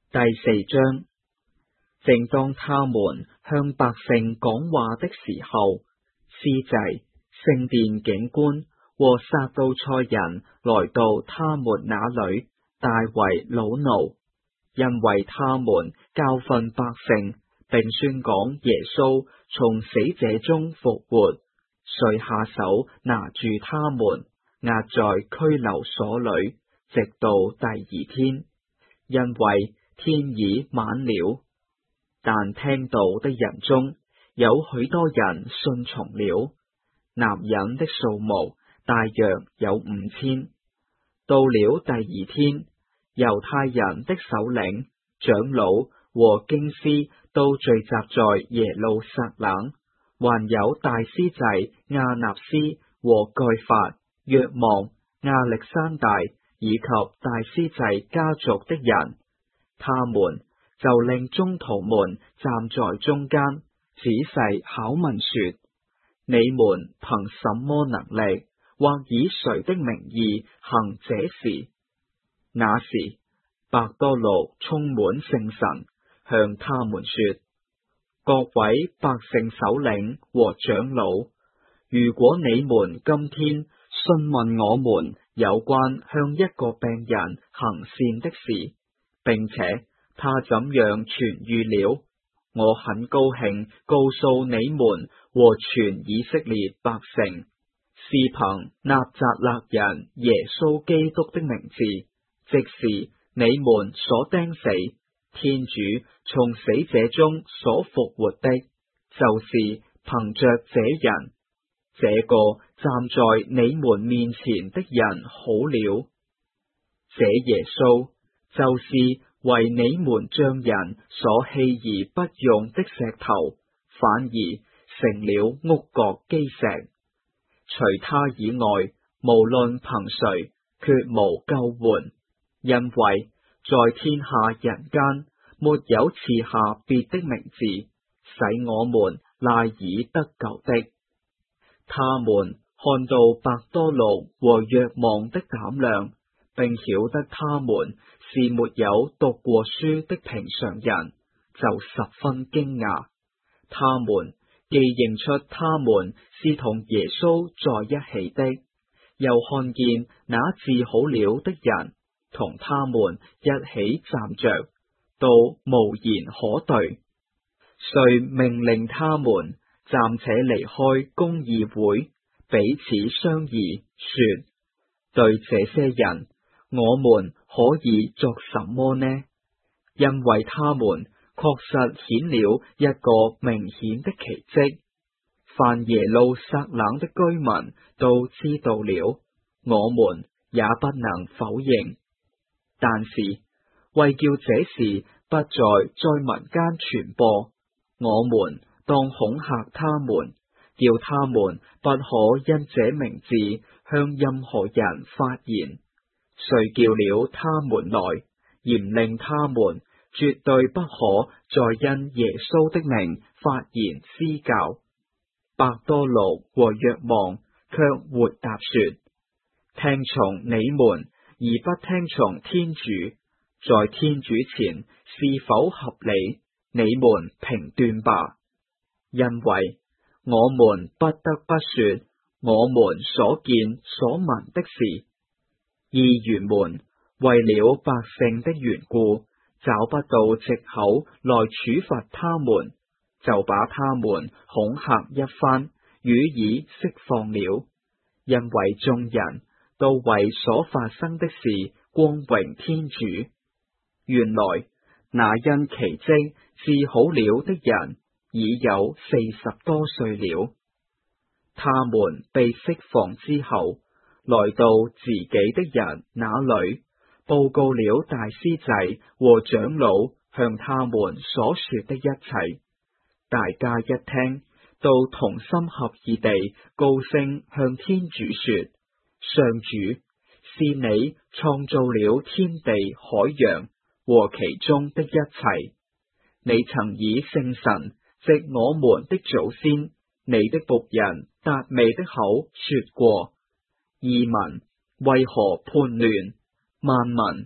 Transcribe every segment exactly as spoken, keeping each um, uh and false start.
第四章。正當他們向百姓講話的時候，司祭、聖殿警官和撒杜塞人來到他們那裏，大為惱怒，因為他們教訓百姓，並宣講耶穌從死者中復活，遂下手拿住他們，押在拘留所裏，直到第二天，因為天已晚了。但聽道的人中有許多人信從了，男人的數目大約有五千。到了第二天，猶太人的首領、長老和經師都聚集在耶路撒冷，還有大司祭亞納斯和蓋法、若望、亞歷山大以及大司祭家族的人，他們就令宗徒們站在中間，仔細考問說：你們憑什麼能力，或以誰的名義行這事？那時，伯多祿充滿聖神，向他們說：各位百姓首領和長老，如果你們今天詢問我們有關向一個病人行善的事，並且他怎樣痊癒了，我很高興告訴你們和全以色列百姓，是憑納匝肋人耶穌基督的名字，即是你們所釘死，天主從死者中所復活的，就是憑着這人，這個站在你們面前的人好了。這耶穌就是為你們匠人所棄而不用的石頭，反而成了屋角基石。除他以外，無論憑誰，決無救援，因為在天下人間沒有賜下別的名字，使我們賴以得救的。他們看到伯多祿和若望的膽量，並曉得他們是沒有讀過書的平常人，就十分驚訝。他們既認出他們是同耶穌在一起的，又看見那治好了的人同他們一起站着，都無言可對。遂命令他們暫且離開公議會，彼此商議，說：對這些人，我們可以作什麼呢？因為他們確實顯了一個明顯的奇蹟，凡耶路撒冷的居民都知道了，我們也不能否認。但是為叫這事不再在民間傳播，我們當恐嚇他們，叫他們不可因這名字向任何人發言。遂叫了他們來，嚴令他們絕對不可再因耶穌的名發言施教。伯多祿和若望卻回答說：聽從你們而不聽從天主，在天主前是否合理？你們評斷吧。因為我們不得不說我們所見所聞的事。議員們為了百姓的緣故，找不到藉口來處罰他們，就把他們恐嚇一番，予以釋放了。因為眾人都為所發生的事光榮天主。原來那因奇蹟治好了的人已有四十多歲了。他們被釋放之後，來到自己的人那裏，報告了大司祭和長老向他們所說的一切。大家一聽，都同心合意地高聲向天主說：上主，是你創造了天地海洋和其中的一切。你曾以聖神藉我們的祖先，你的僕人達味的口說過：異民為何叛亂？萬民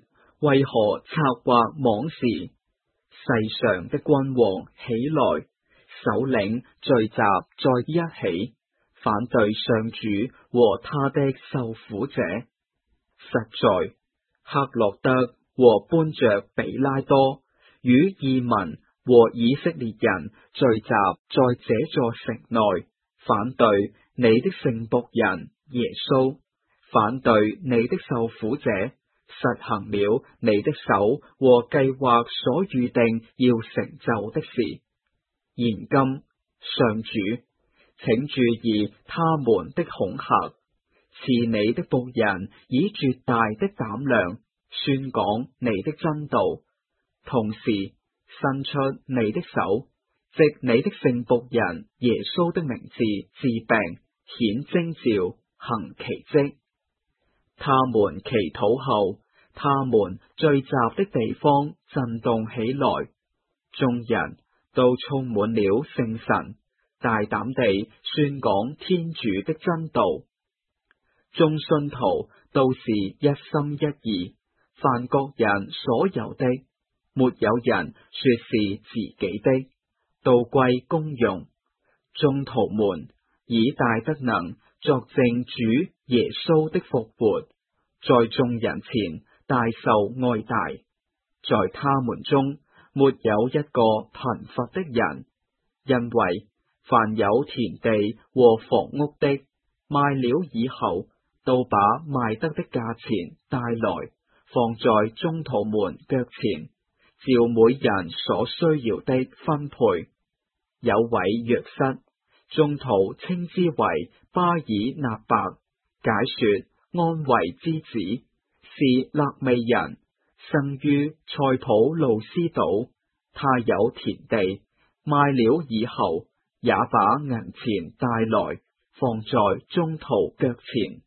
為何策劃妄事？世上的君王起來，首領聚集在一起，反對上主和他的受苦者。實在，赫洛德和搬着比拉多與異民和以色列人聚集在這座城內，反對你的聖僕人耶穌，反對你的受苦者，實行了你的手和計劃所預定要成就的事。現今，上主，請注意他們的恐嚇，賜你的僕人以絕大的膽量宣講你的真道，同時伸出你的手，藉你的聖僕人耶穌的名字治病、顯徵兆、行奇蹟。他們祈禱後，他們聚集的地方震動起來，眾人都充滿了聖神，大膽地宣講天主的真道。眾信徒都是一心一意，凡各人所有的，沒有人說是自己的，都歸公用。眾徒們以大德能作證主耶穌的復活，在眾人前大受愛戴。在他們中沒有一個貧乏的人，因為凡有田地和房屋的，賣了以後，都把賣得的價錢帶來，放在宗徒們腳前，照每人所需要的分配。有位約瑟，宗徒稱之為巴爾納伯，解說安慰之子，是肋未人，生於塞浦路斯島。他有田地，賣了以後，也把銀錢帶來，放在宗徒腳前。